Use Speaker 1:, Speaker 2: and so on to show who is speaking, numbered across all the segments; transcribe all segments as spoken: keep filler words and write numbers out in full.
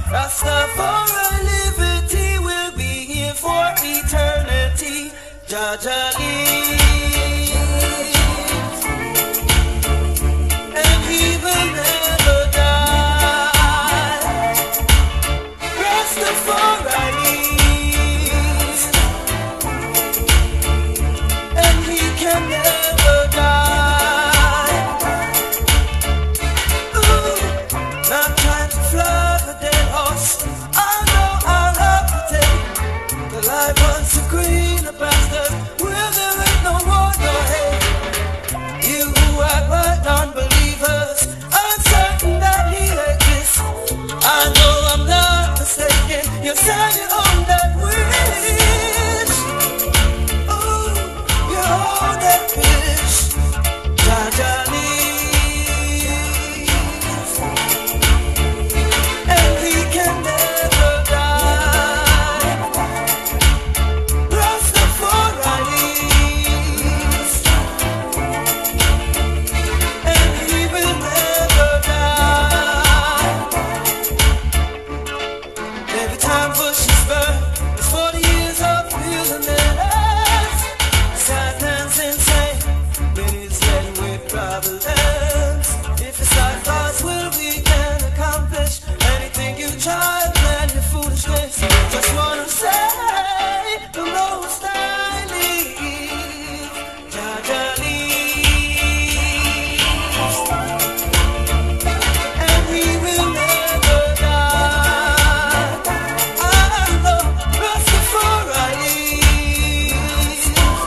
Speaker 1: Rastafari liberty will be here for eternity. Jaja lives, and he will never die. Rastafari lives, and he can never die. Ooh, not trying to flood the dead horse. I know I'll have to take the life once a green a bastard. Where there ain't no war, no hate. You who act like non-believers, I'm certain that he exists. I know I'm not mistaken. You said you own that wish. Ooh, you own that wish. Jaja lives, and he can never die. Rastafari lives, and he will never die. Every time bushes burn, it's forty years of wilderness. Sadness insane, when it's laden with problems. If it's like us, will we can accomplish anything you try, plan your foolishness. Just wanna say, the most I leave, Jaja lives, and he will never die. I know Rastafari lives,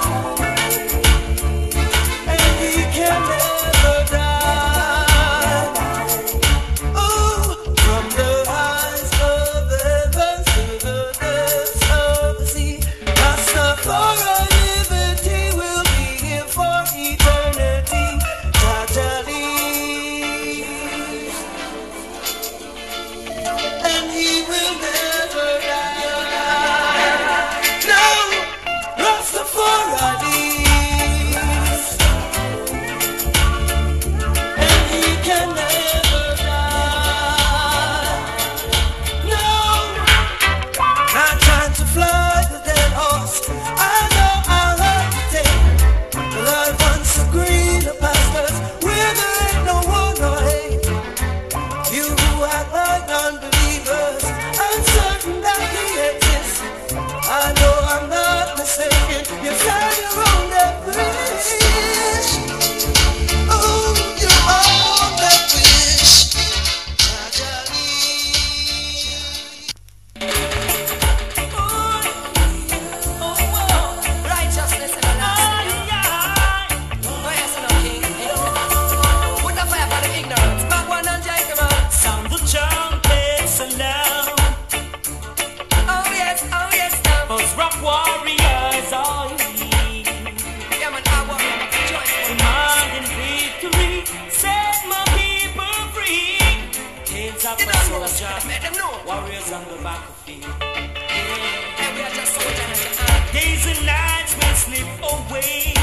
Speaker 1: and he can never die. Ooh, from the heights of the heavens to the depths of the sea, Rastafari liberty will be here for eternity. Jaja lives, and he will never die. No, Rastafari lives, and he can never die. No, not trying to fly the dead horse. I know I'll have to take the life once a green of pastors. Where there ain't no war, no hate. You who act like non-believers, I'm certain that he exists. I know I'm not mistaken. You said you own that wish. Oh, you own that wish. Jaja lives.
Speaker 2: Righteousness everlasting. Oh yes, no king. Put the fire for the ignorance. Back one and Jacob.
Speaker 3: Sound the trumpets aloud,
Speaker 2: Oh yes, oh yes, now.
Speaker 3: those rock warriors are here,
Speaker 2: Yeah, man, I want to rejoice.
Speaker 3: demanding victory, set my people free. Hands up
Speaker 2: You
Speaker 3: for
Speaker 2: don't know.
Speaker 3: soldier,
Speaker 2: Let them know.
Speaker 3: warriors on the battlefield. Yeah.
Speaker 2: Hey, we are just soldiers.
Speaker 3: Days and nights will slip away,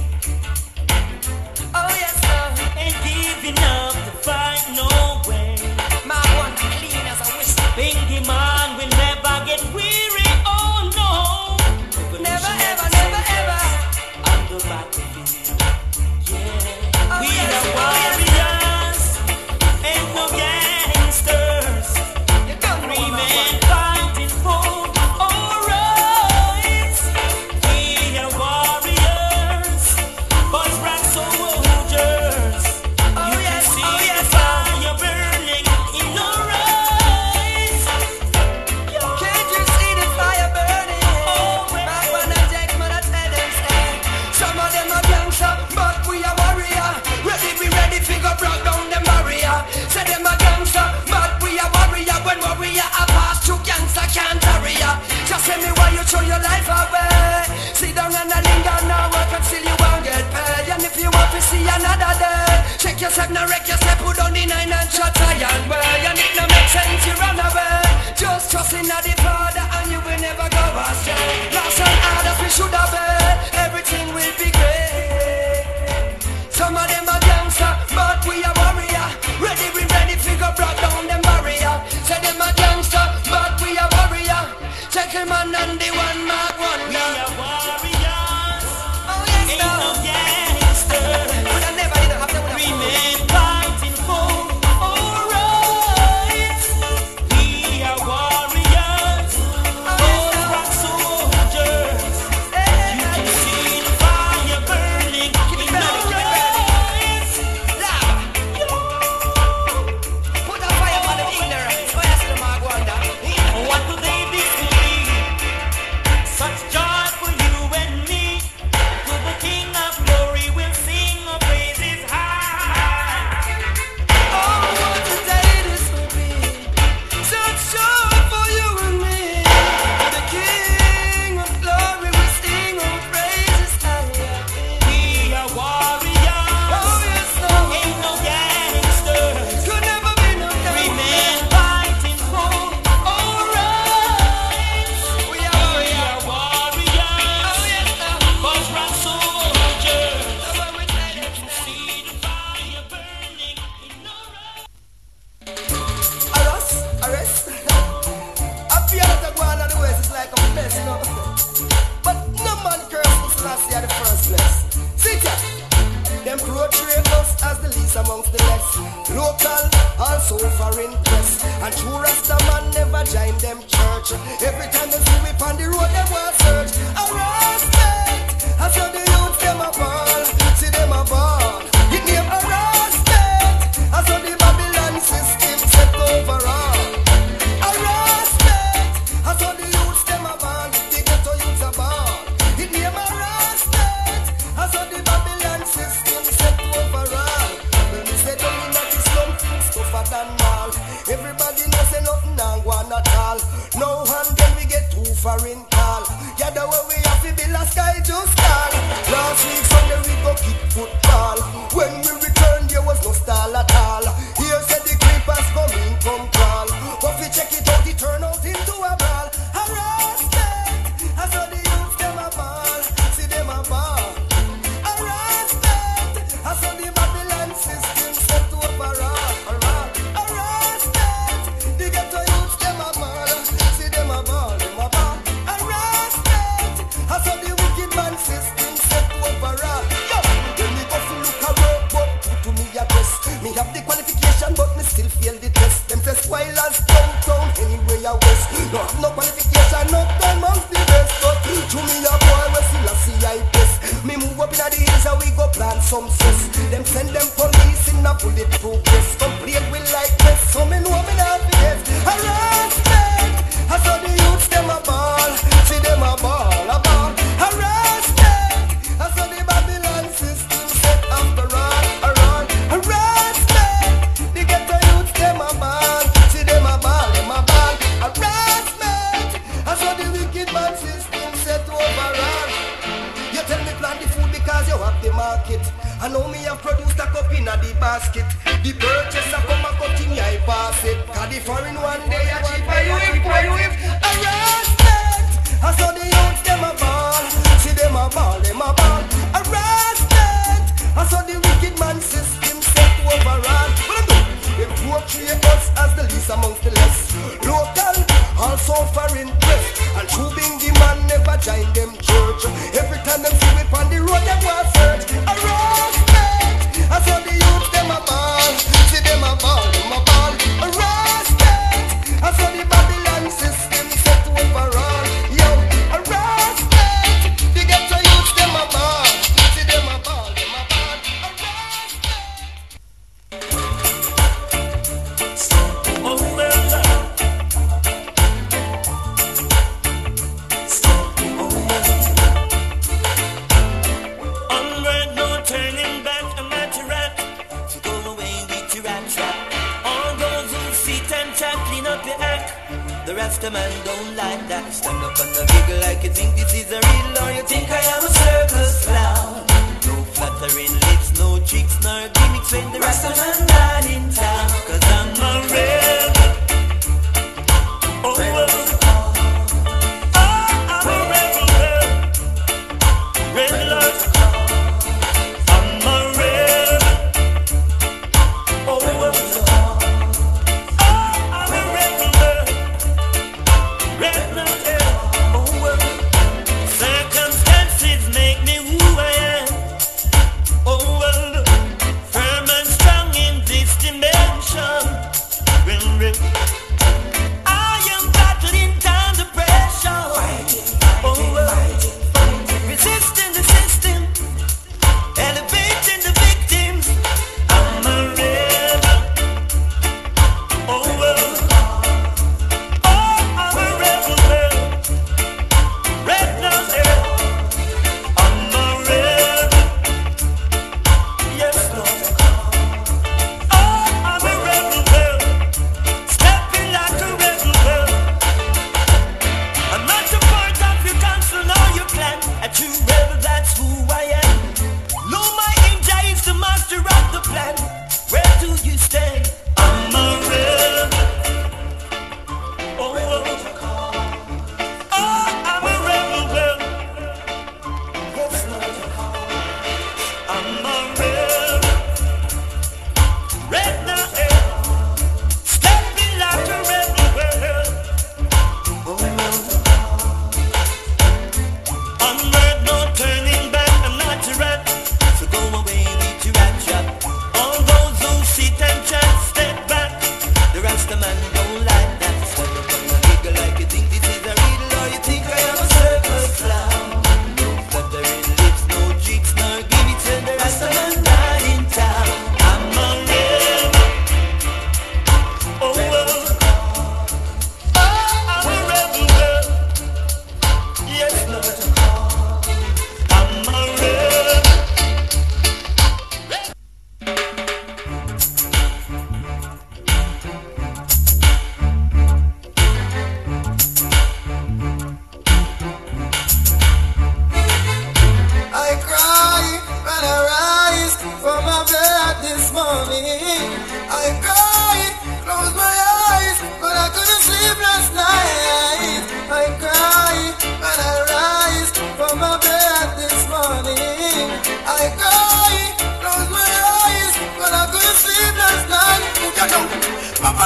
Speaker 2: Oh yes, now.
Speaker 3: ain't giving up the fight, no way.
Speaker 2: My one clean as a whistle.
Speaker 3: Thinking man will never get weary, oh no.
Speaker 2: Never ever, never ever.
Speaker 3: On the battlefield, yeah.
Speaker 2: Oh,
Speaker 3: We
Speaker 2: yes,
Speaker 3: are
Speaker 2: oh, yes.
Speaker 3: warriors, ain't no gangsters.
Speaker 2: You don't know,
Speaker 3: Three
Speaker 2: my
Speaker 3: men
Speaker 2: one.
Speaker 3: fighting for our rights. We are warriors, boys, rock soldiers.
Speaker 2: Oh
Speaker 3: You
Speaker 2: yes,
Speaker 3: can see
Speaker 2: oh
Speaker 3: the
Speaker 2: yes,
Speaker 3: fire burning in our eyes.
Speaker 2: can't you see the fire burning? Back when I take man, I tell them stay. Some of them are gangster, but we are warrior. Ready, we ready, figure break down them barrier. Say them are gangster, but we are warrior. When warrior are past to gangster can't tarry ya. Just tell me why you throw your life away. Sit down and a linger now work until you won't get paid. And if you want to see another day, check yourself, now wreck yourself, put on the nine and shut iron way. And it no make sense, you run away. Just trust in the Father and you will never go astray. Lost and hard as we should have been, everything will be great. Some of them are gangster, but we are warrior. Ready, we ready, figure brought down them barrier. Say them are gangster, place, no. But no man curses Selassie at the first place. Sit ya. Them portray us as the least amongst the less. Local, also foreign press. And true Rasta man never join them church. Every time they see we on the road, they want search. A respect. I saw the youth, them a ball. See them a ball. It name a respect. I saw the Babylon system set overall. A respect. I saw the youth, them a ball. The ghetto youths a ball. It name a respect. I saw the Babylon system set overall. When we say don't mean that it's slum, tougher than all. Everybody knows say nothing and go on at all. No hand then we get too foreign call. Yeah, the way we have to build a sky just call. Last week Sunday we go kick football. When we return there was no stall at all. Here said the creepers come in, come crawl. But we check it out, it turn out into a brawl. A respect. I saw the youths them a ball. See them a ball. A respect. I saw the Babylon system set overall. A respect. The ghetto youths them a ball. See them a ball. Them a ball. A respect. I saw the wicked man system set overall. Yo, when me go to look a work, but put to me a dress. Me have the qualification, but me still fail the test. Them say spoilers downtown anywhere I west. No have no qualification, no time amongst the best. But to me a boy, we still a C I best. Me move up in the hills and we go plant some cess. Them send them police in a bulletproof vest. Complain we like this, so me know me not be this. A respect. I saw the youths them a ball. See them a ball, a ball. A respect. I saw the Babylon system set after all, a run. A respect. The ghetto youths them a ball. See them a ball, them a ball. A respect. I saw the wicked man system set overall. You tell me plant the food because you have the market. I know me have produced a cup in a the basket. The purchaser come a cut in I pass it. Cause the foreign one day a cheaper you if, you if. A respect. I saw the youths them a ball. See them a ball, them a ball. A respect. I saw the wicked man system set overall. What I do? They portray us as the least amongst the less. Local, also foreign press. And true being the man never join them church. Every time them see we on the road, they want search. A respect. I saw the youth them a ball. See them a ball, them a ball. A respect. I saw the Babylon system set overall. Yo, a respect. The ghetto youth them a ball. See them a ball, them a ball. A respect.
Speaker 3: Oh well, onward, no turning back. A mighty rat to go away with your rat trap. All those who sit and chat, clean up your act. The rest of man don't like that. Stand up and giggle like you think this is a real, or you think I am a circus clown. No flattering lips, no tricks, nor gimmicks when the rest of man not in town. Cause I'm a rebel. Oh well. I'm a rebel. Red alert. I'm a rebel. Oh well. I'm a rebel. Red alert. Oh well. Circumstances make me who I am. Oh well. Firm and strong in this dimension. Well, well. I am battling down depression. Oh well. Resisting the system, elevating the victims. I'm a rebel. Oh well. Oh, I'm a rebel. Red nose hair. I'm a rebel. Yes, Lord. Oh, I'm a rebel. Step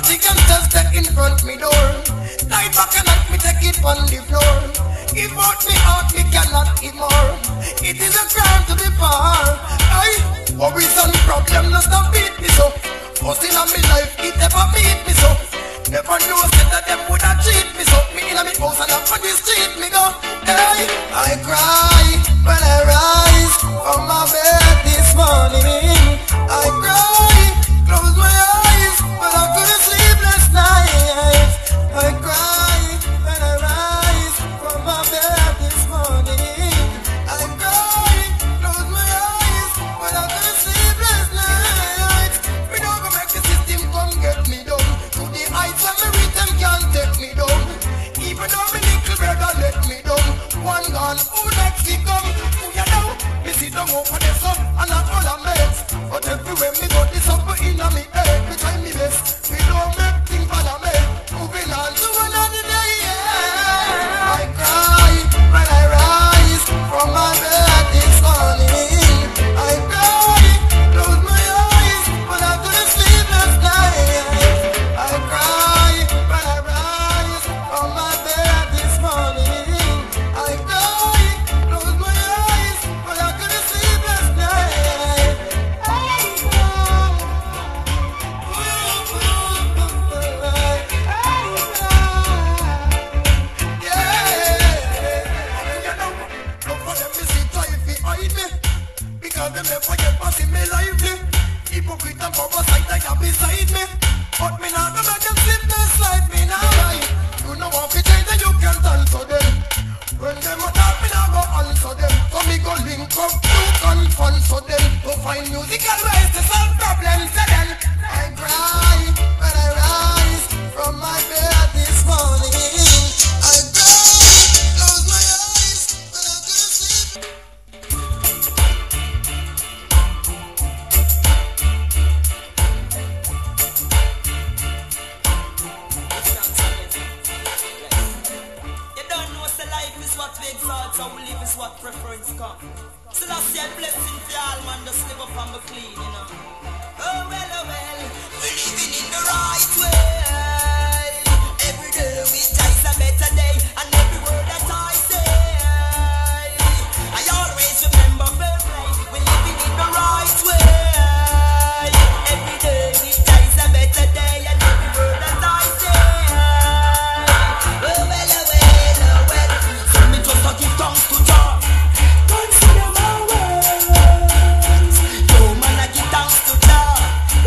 Speaker 4: the gangsters take in front me door. Night back and night me take it on the floor. If out me out me cannot ignore. It is a crime to be poor. I worries and problems no stop beat me so. First in my life it never beat me so. Never know said that them woulda cheat me so. Me inna me house and up on the street me go. Hey, I cry when I rise from my bed this morning. I cry, close my eyes, but I couldn't sleep last night. I cry when I rise from my bed this morning. I cry, close my eyes, but I couldn't sleep last night. We don't go make the system come get me down. To the heights when me reach them can't take me down. Even though me little brother let me down. One gone, who next he come? Who you know? Me sit down over the sun and I all a mates. But everywhere me go, this up in a me head. Me try me best, we don't make things for the man. Moving on to another day, yeah. I cry when I rise from my bed this morning. I cry, close my eyes, but I couldn't sleep last night. I cry when I rise from my bed this morning. I cry, close my eyes, but I couldn't sleep last night. I cry. Because them never get past in me lively. Hypocrite and parasite like are beside me. But me not gonna make them slip me slide me now right. You know what we change and you can't answer them. When them a talk me not go answer them. So me go link up to confront so them. To find musical ways to solve problems. So then I cry when I rise from my bed this morning. I cry, close my eyes, but I couldn't sleep.
Speaker 3: So we live is what preference come. So that's your blessing for all man, just live up and be clean, you know. Oh well, oh well, we're living in the right way. Every day we chase a better day, and every word that I say, I always remember fair play. We're living in the right way. Every day we chase a better day, and every word that I say. Oh well, oh well, oh well. So me just a give thanks to Jah. Consider my words. Yo man, I give thanks to Jah.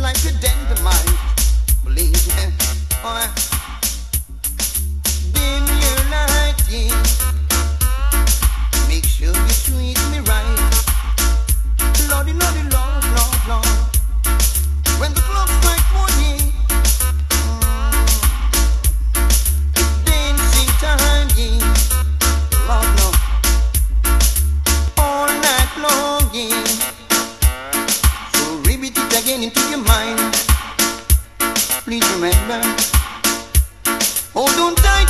Speaker 4: like a dynamite. Believe me, boy. Dim your light, yeah. Make sure you treat me right. Lordy, lordy, Lord, Lord, Lord. When the clock strikes morning, mm, it's dancing time, yeah. Lord, no. All night long, yeah. So repeat it again into your mind. Please remember, hold on tight,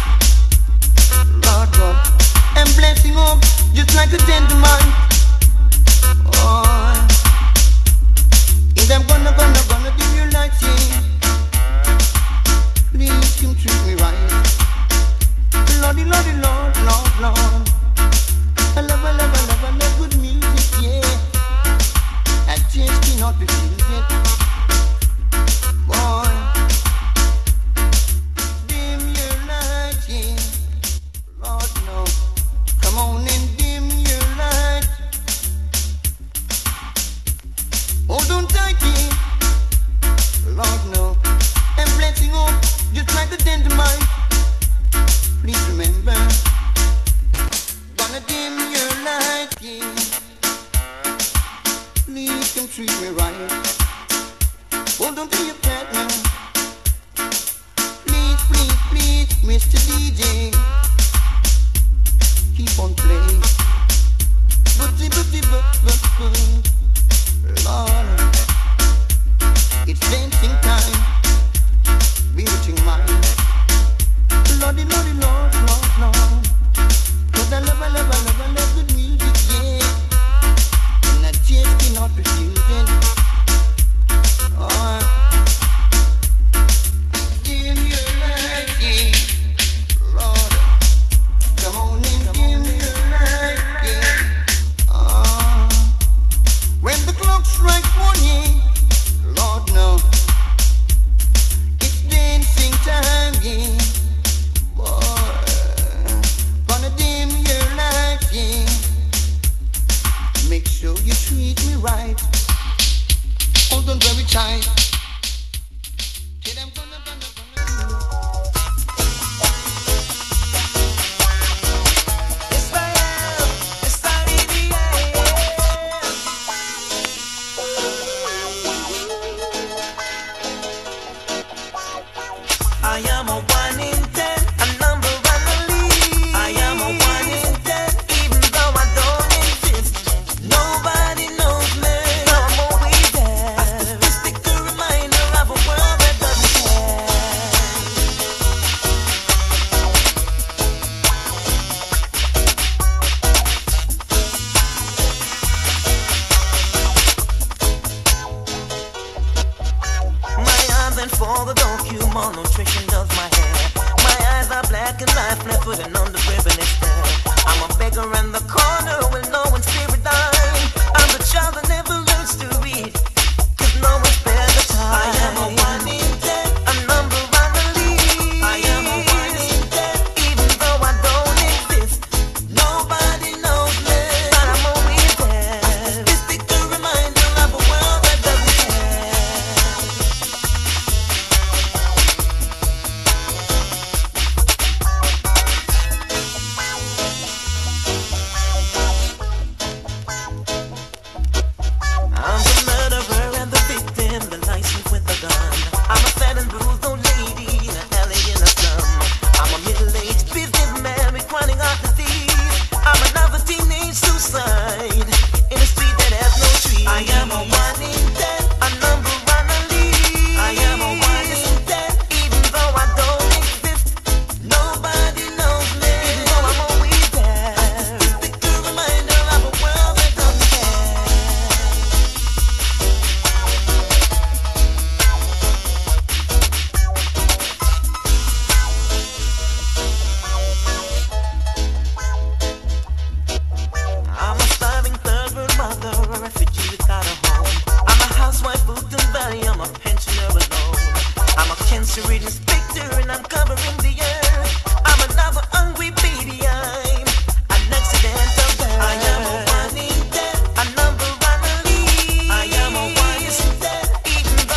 Speaker 4: Lord God, and blessing up just like a gentleman. Oh, and I'm gonna, gonna, gonna give you life, yeah. Please come treat me right. Lordy, Lordy, Lord, Lord, Lord. I love, I love, I love, I love good music, yeah. I just cannot refuse it. Boy, dim your light, yeah. Lord, no. Come on and dim your light. Hold on tight, yeah. Lord, no. And blessing up just like the dynamite. Please remember, gonna dim your light, yeah. Please come treat me right. Hold on to your partner. Please, please, please, Mister D J. Keep on playing. Booty, booty, but, but, but. Lord, it's dancing time. Bewitching mind. Lordy, Lordy, Lord, Lord, Lord. 'Cause I love, I love, I love, I love good music, yeah. And I just cannot refuse it. Oh, give me your light, yeah. Lord, come on and give me your light, yeah. Oh, when the clock strikes one, yeah. Lord, no. It's dancing time, yeah. Boy, gonna dim your light, yeah. Make sure you treat me right. Hold on very tight. Till I'm gonna, gonna, gonna.
Speaker 3: Yes, I am. Yes, I really am. I am a one in ten, a number one to lead. I am a one in ten, even though I don't exist. Nobody knows me, I'm always there. A statistic, a reminder of a world that doesn't care. My arms and for the docu, malnutrition does my hair. My eyes are black and life left with an underprivileged stare. I'm a beggar in the corner with no one spirit dying. I'm the child that never learns to read, 'cause no one spared the time. I am a one in ten, a number one to lead. I am a one in ten, even though I don't exist. Nobody knows me, but I'm always there. A statistic, a reminder of a world that doesn't care. I'm the murderer and the victim, the license with a gun. I'm a fat and bruised old lady in an alley in a slum. I'm a middle-aged businessman with chronic heart disease. I'm another teenage suicide in a street that has no trees. I am a one in ten, a number one to lead. I am a one in ten, even though I don't exist. Nobody knows me, even though I'm always there. A statistic, a reminder of a world that doesn't care. I'm a starving third world mother, a refugee without a home. I'm a housewife, Fulton Valley, I'm a pensioner alone. I'm a cancer-ridden specter and I'm covering the earth. I'm another hungry baby, I'm an accidental birth. I am a one in ten, a number one to lead. I am a one in ten, even though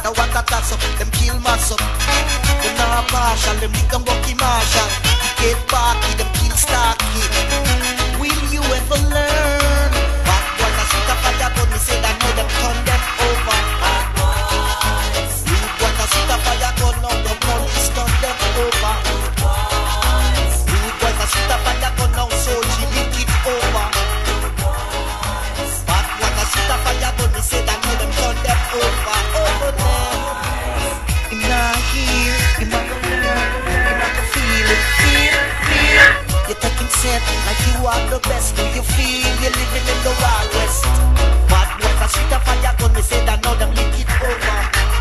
Speaker 5: Now what a toss up, them kill mass up. Them not partial, them become Bucky Marshall. Get Barky, them kill Starky. Will you ever learn? Bad boys a shoot a fire gun, me say that now them turn them over. Bad boys. Rude boys a shoot a fire gun, now the police turn them over. Rude boys. Rude boys a shoot a fire gun, now soldier lick it over. Rude boys. Bad boys a shoot a fire gun, me say that now them turn them over. Over there. Him not hear, him not go learn, him not go feel it, feel, feel. You take him set like you are the best. Do you feel you're living in the Wild West? Bad boys a shoot a fire gun, me say that now them lick it over.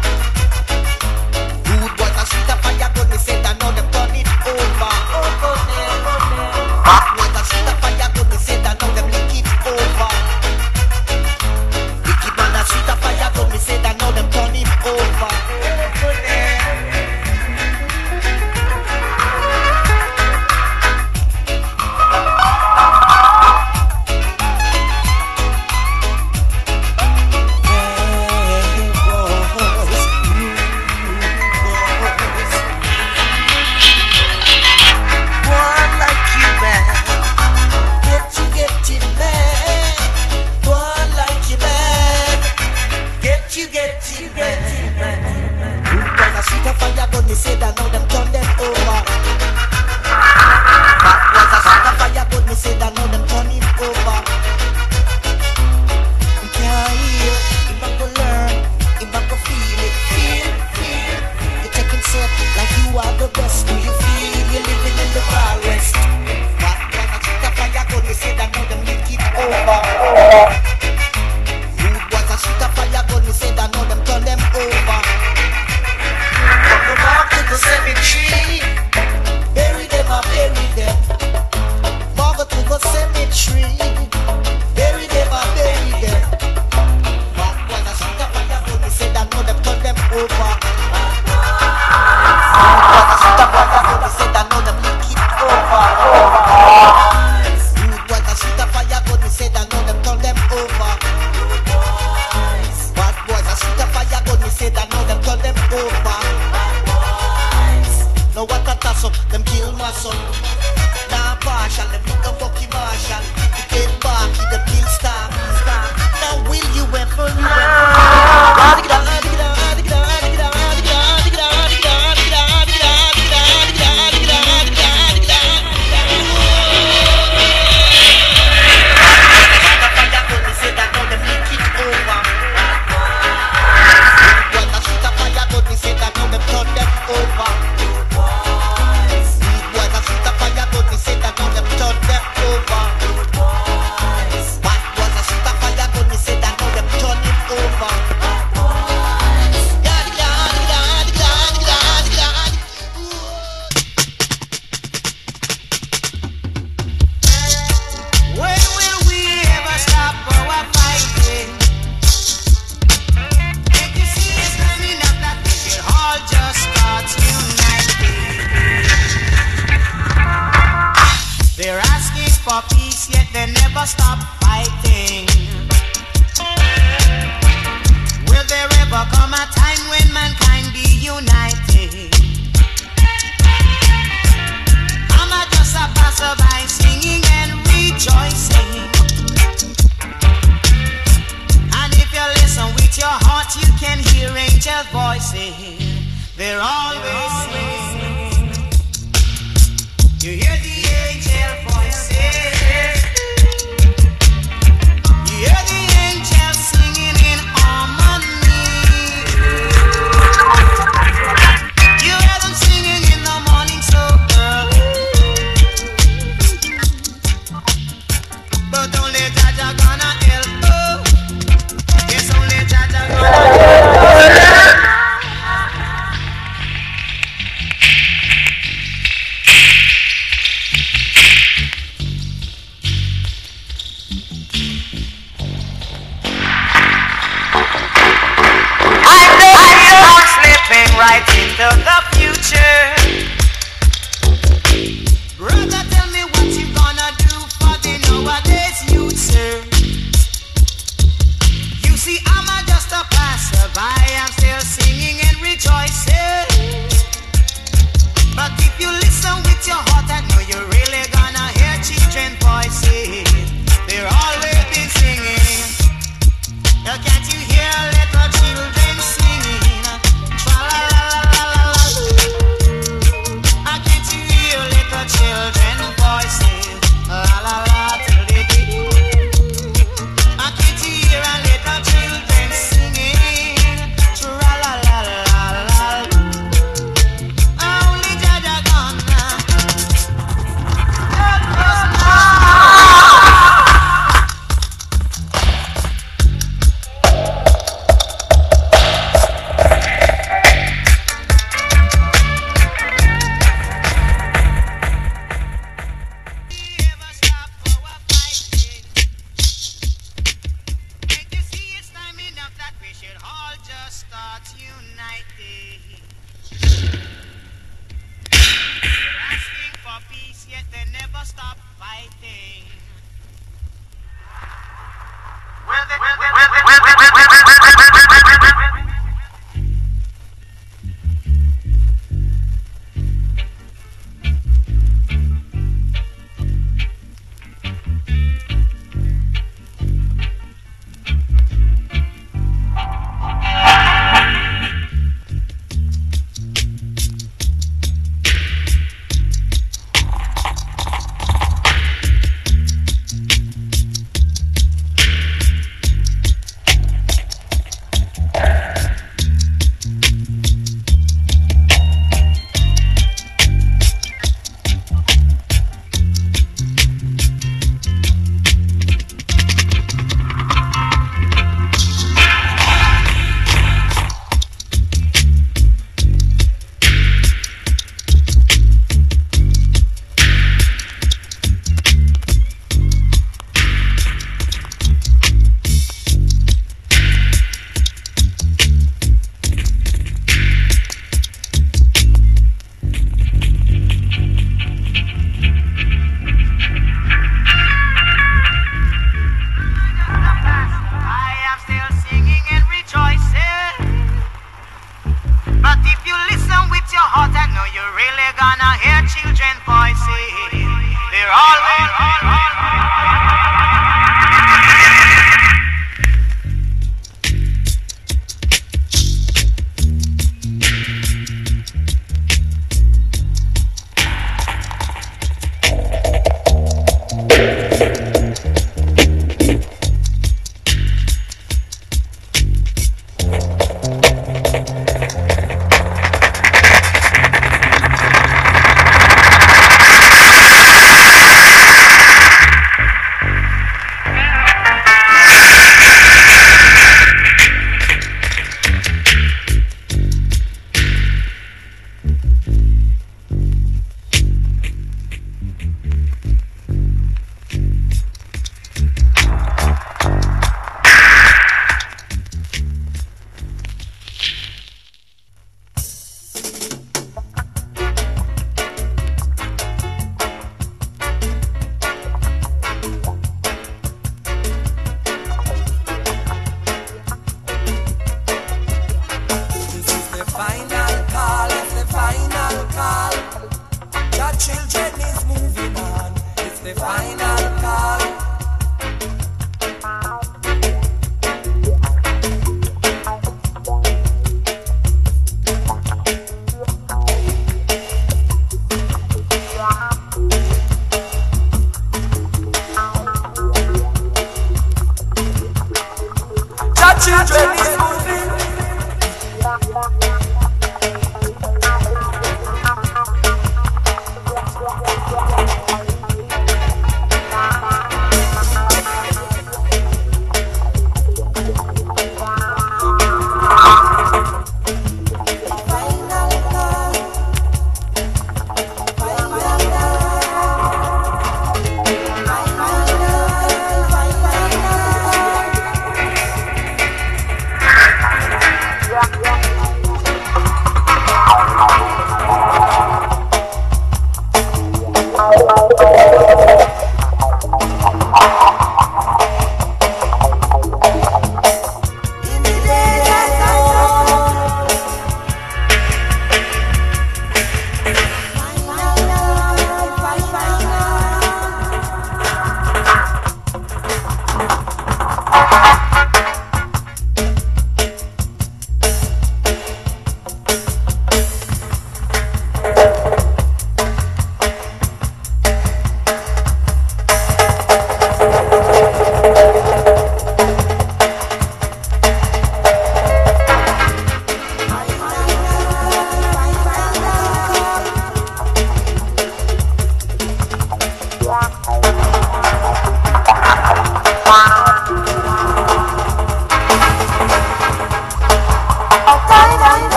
Speaker 5: Rude boys a shoot a fire gun, me say that now them turn it over. Over there, over there. Bad boys a shoot a fire gun, me say that now them lick it over. Wicked man a shoot a fire gun, me say that now them turn it over. Over there. Me say that now them turn them over. Bad boys a shoot a fire gun, me say that now them turn it over. You can't hear, you not go learn, you not go feel it, feel, feel. You taking set like you are the best. Do you feel you're living in the Wild West? Bad boys a shoot a fire gun, me say that now them lick it over. Rude boys a shoot a fire gun, me say that now them turn them over. Walk to the cemetery, bury them, I bury them. Walk to the cemetery, bury them, I bury them. Walk when I shoot up fire gun, me say that no them turn them over. When I shoot up fire gun, me say that no them lick it over. When I shoot up fire gun, me say that no them turn them over. Bad boys, I shoot up fire gun, me say that no them turn them over. Now what a toss up, them kill my son. Nah partial, them look a Bucky Marshall. You get Barky, them kill Star. Now will you ever learn?
Speaker 2: Stop fighting. Will there ever come a time when mankind be united? I'm a just a passerby singing and rejoicing. And if you listen with your heart, you can hear angel voices. They're always singing. You hear the angel voices. Hear the angels singing in harmony. You hear them singing in the morning so early. But only Jaja gonna help her. Yes, only Jaja gonna help her. Right into the future. Brother, tell me what you gonna do for the nowadays youth, sir. You see, I'm a just a passerby, I'm still singing
Speaker 5: just start uniting. Asking for peace, yet they never stop fighting. Well, they, well, well, well, well, well, well, well, well, well, well, well.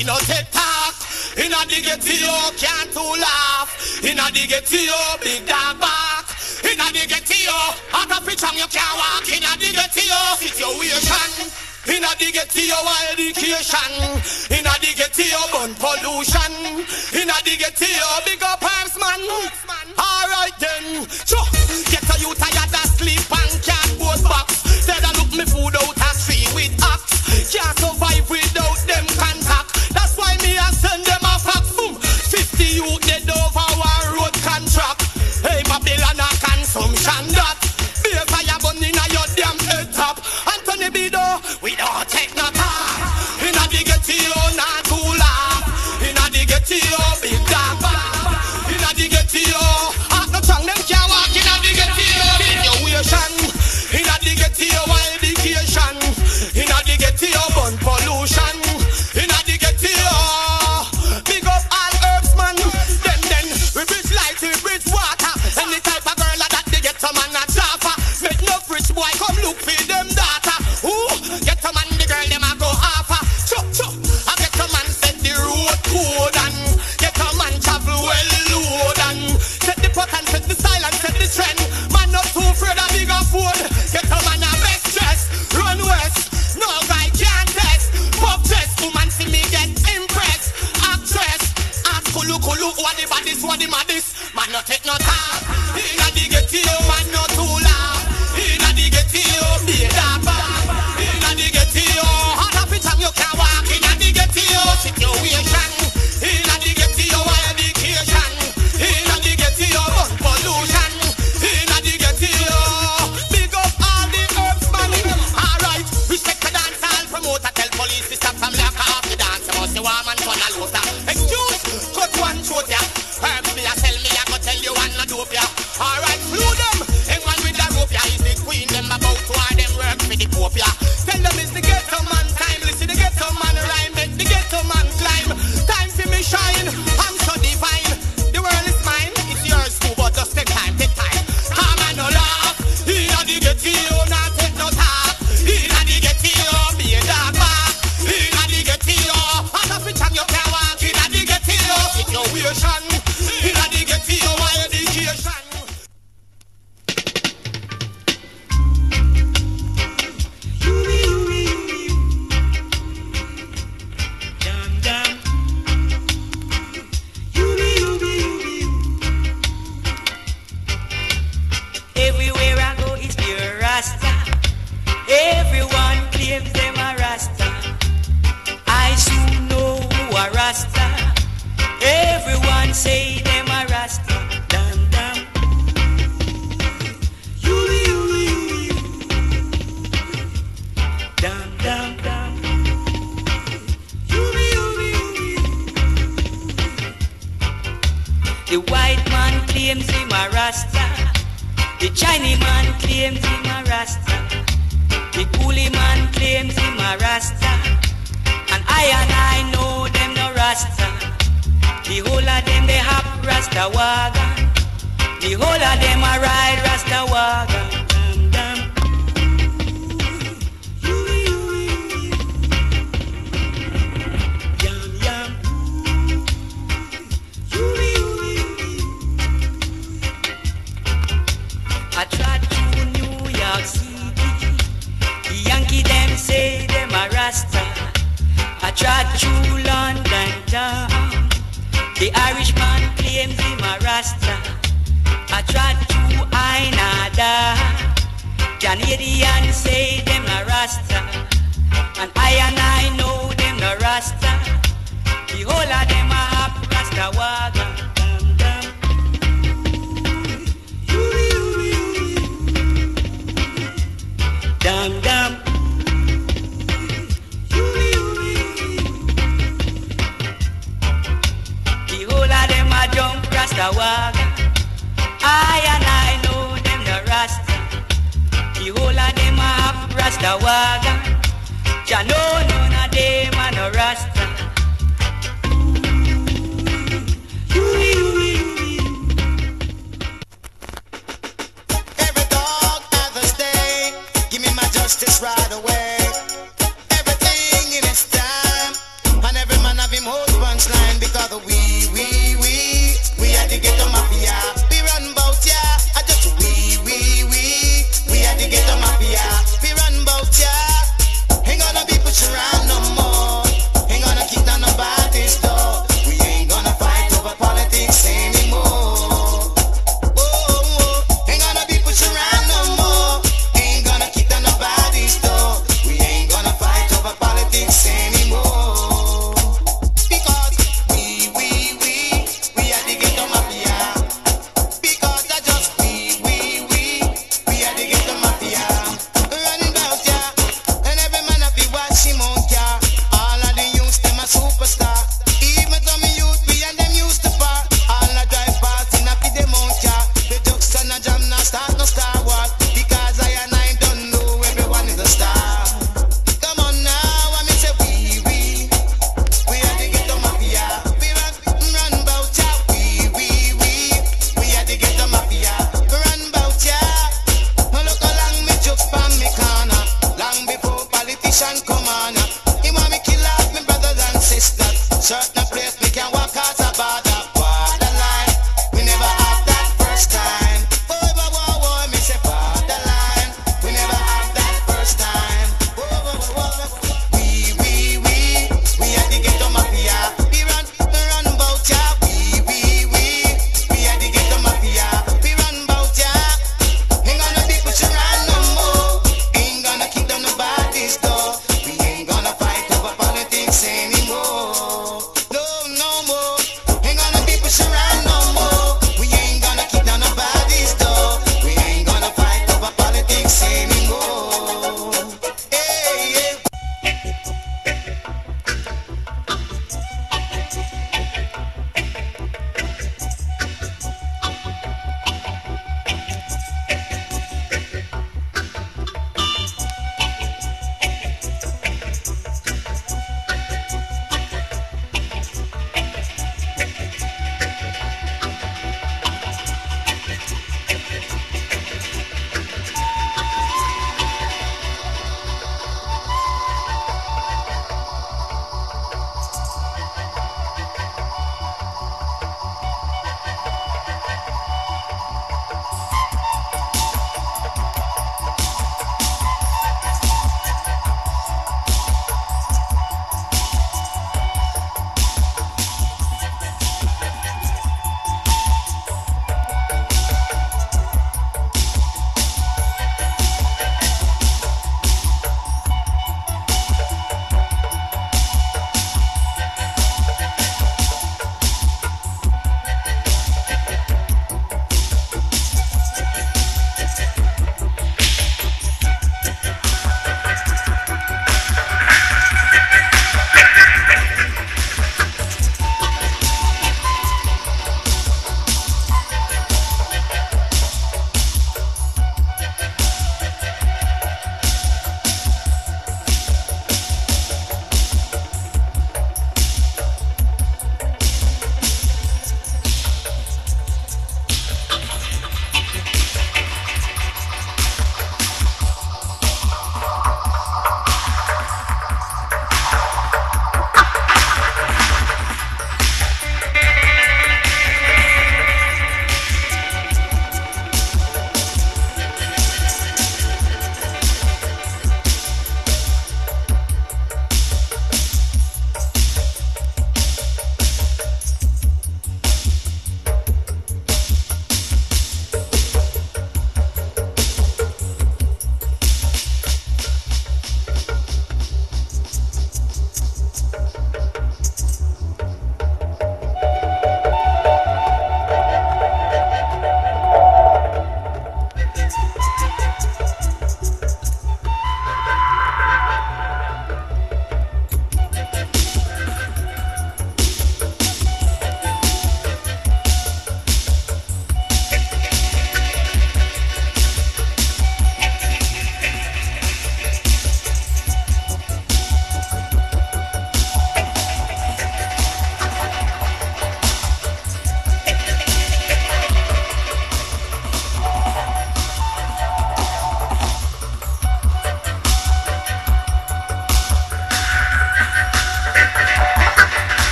Speaker 6: we no take talk. In a dig it to you, can't too laugh. In a dig it to you, big dog back. In a dig it to you, out of it you can't walk. In a dig it to you, situation. In a dig it to your education. In a dig it to your gun pollution. In a dig it to your big up arms man. Alright then, sure. Get a you tired of sleep and can't go back. Said I look me food out a tree with axe. Can't survive without them contact. That's why me I send them a fax. Boom, fifty youth dead over one road contract. Hey Babylon a consumption that. Be a fire burning in your damn head top. Anthony Bido, we don't take no time. In a dig it to you, not too laugh. In a dig it to you, big dog back. In a dig it to you, out the tongue them can't walk. In a dig it to you, situation. In a dig it to you, education. In a dig it to you, gun pollution. In a dig it to you, big up all herbs man. Then then we bridge light, we bridge water. Any type of girl that they get some man a jaffa. Make no rich boy come look for them data. Ooh, get a man the girl them a go half a. Chop chop, I get a man set the road code and get a man travel well load and set the pot and set the style and set the trend. Man not too afraid of bigger food. Get a man a best dress, run west. No guy can't test. Pop dress, woman see me get impressed. Actress, ask kulu kulu what the baddest, what the maddest. Man not take no time. In a dig it to you, man not too loud. In a dig it to you, be that bad. In a dig it to you, hard up it and you can't walk. In a dig it to you, situation. In a dig it to you, education. In a dig it to you, gun pollution. In a dig it to you, big up all the herbs man. Alright, respect the dance hall promoter. Tell police to stop from like off the dance. You must see one man turn a loafer. Excuse, cut one throat ya. Herbs me a tell me I go tell you one no dope ya. Alright, flew them. Anyone with the rope ya is the queen. Them about to all them work for the pope ya. Tell them it's the ghetto man time. Listen the ghetto man rhyme. Make the ghetto man climb. Time for me shine. I'm so divine. The world is mine. It's yours too, but just take time, take time. Come and no laugh. In a dig it to you, not take no talk. In a dig it to you, be a dog back. In a dig it to you, out of it and you can't walk. In a dig it to you, situation. In a dig it to you, education.
Speaker 3: Everywhere I go is pure Rasta. Everyone claims them a Rasta. I soon know who a Rasta. Everyone say them a Rasta. Dum dum. Yuli yuli yuli. Dum dum dum. Yuli yuli yuli. The white man claims him a Rasta. The Chinese man claims him a Rasta. The coolie man claims him a Rasta. And I and I know them no Rasta. The whole of them they have Rasta wagon. The whole of them a ride Rasta wagon. Dum dum. Yui yui yui. Yum yum. Yui yui yui. I tried to New York City. The Yankee them say them a Rasta. I tried to London town. The Irishman claims him a Rasta. I tried to Ainada. Canadians say them a Rasta. And I and I know them a Rasta. The whole of them a have Rasta wagon. Dum dum. Yuri yuri yuri. Dum dum. Yuri yuri yuri. The whole of them a jump Rasta wagon. I and I know them the Rasta. The whole of them a have Rasta wagon. Ya know